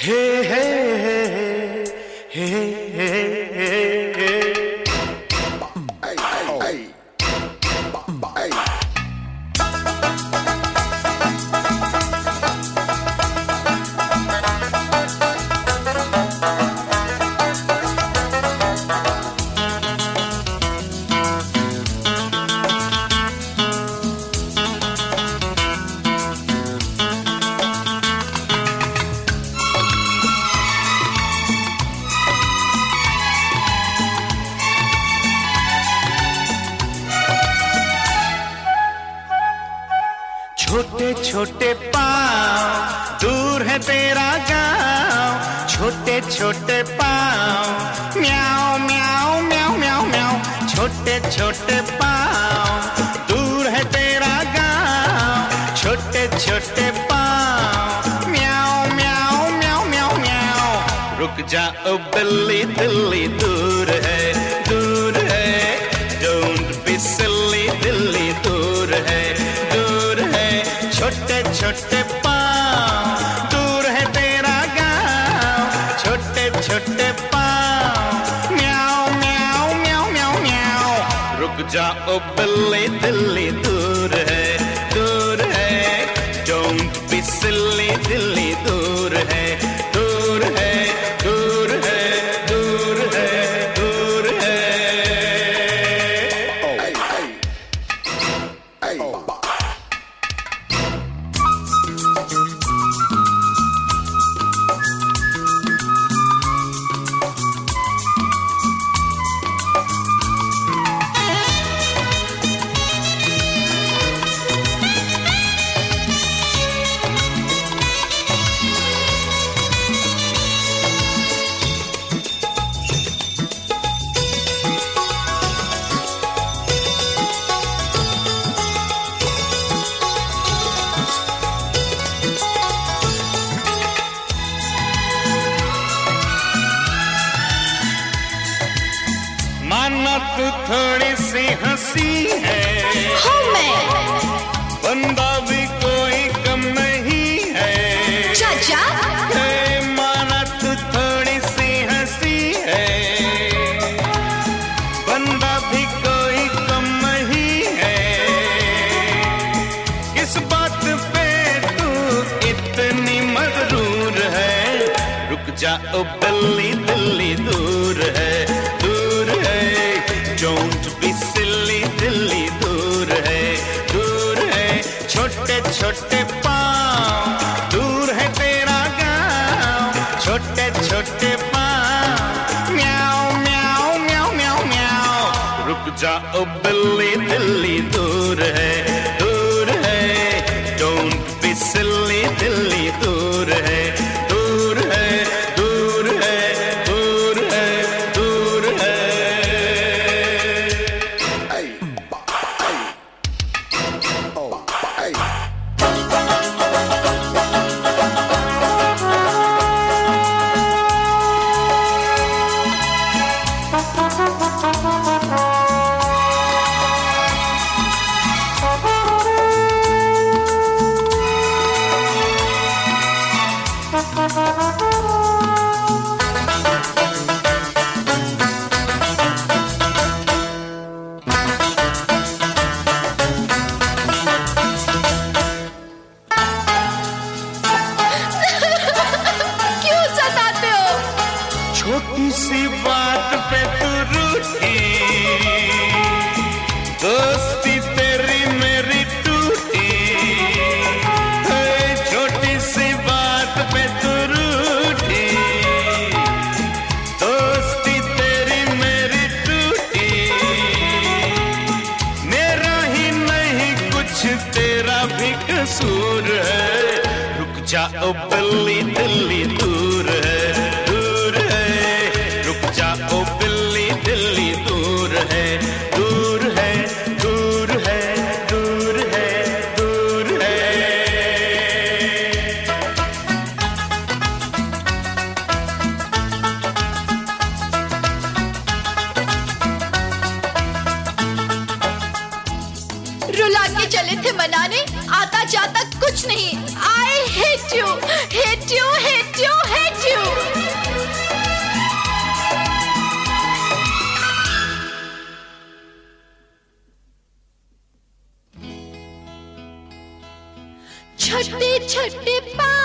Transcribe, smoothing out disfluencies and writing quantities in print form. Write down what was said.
हे हे हे हे हे छोटे छोटे पाँव दूर है तेरा गाँव, छोटे छोटे पाँव म्याऊं म्याऊं म्याऊं म्याऊं म्याऊं, छोटे छोटे पाँव दूर है तेरा गाँव, छोटे छोटे पाँव म्याऊं म्याऊं म्याऊं म्याऊं म्याऊं। रुक जा ओ बिल्ली दिल्ली दूर है डोंट बी सिली दिल्ली दूर है छोटे छोटे पाँव दूर है तेरा गाँव, छोटे छोटे पाँव म्याऊं म्याऊं म्याऊं म्याऊं म्याऊं। रुक जा ओ बिल्ली दिल्ली दूर है डोंट बी सिली दिल्ली दूर है दूर है दूर है दूर है दूर है। माना तू थोड़ी सी हंसी है, बंदा भी कोई कम नहीं है। चाचा माना तू थोड़ी सी हंसी है, बंदा भी कोई कम नहीं है। किस बात पे तू इतनी मगरूर है? रुक जा ओ बिल्ली दिल्ली दूर है डोंट बी सिली दिल्ली दूर है छोटे छोटे पाँव दूर है तेरा गाँव, छोटे छोटे पाँव म्याऊं म्याऊं म्याऊं म्याऊं म्याऊं। रुक जा ओ बिल्ली दिल्ली दूर है डोंट बी सिली दिल्ली दूर है दूर है दूर है दूर है दूर है। छोटी सी बात पे तू रूठी, दोस्ती तेरी मेरी टूटी। छोटी सी बात पे तू रूठी, दोस्ती तेरी मेरी टूटी। मेरा ही नहीं कुछ तेरा भी कसूर है। रुक जा ओ बिल्ली दिल्ली दूर है ओ बिल्ली दिल्ली दूर है दूर है दूर है दूर है दूर है। रुला के चले थे मनाने, आता जाता कुछ नहीं। I hate you, hate you, hate you, hate you. छोटे छोटे